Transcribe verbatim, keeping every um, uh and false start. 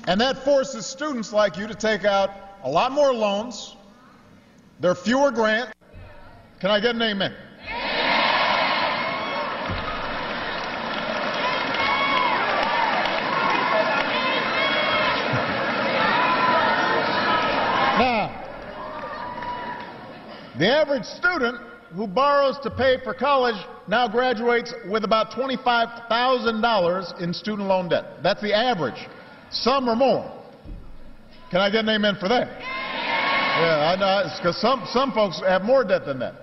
And that forces students like you to take out a lot more loans. There are fewer grants. Can I get an amen? Now, the average student who borrows to pay for college now graduates with about twenty-five thousand dollars in student loan debt. That's the average. Some are more. Can I get an amen for that? Yeah, I know, because some, some folks have more debt than that.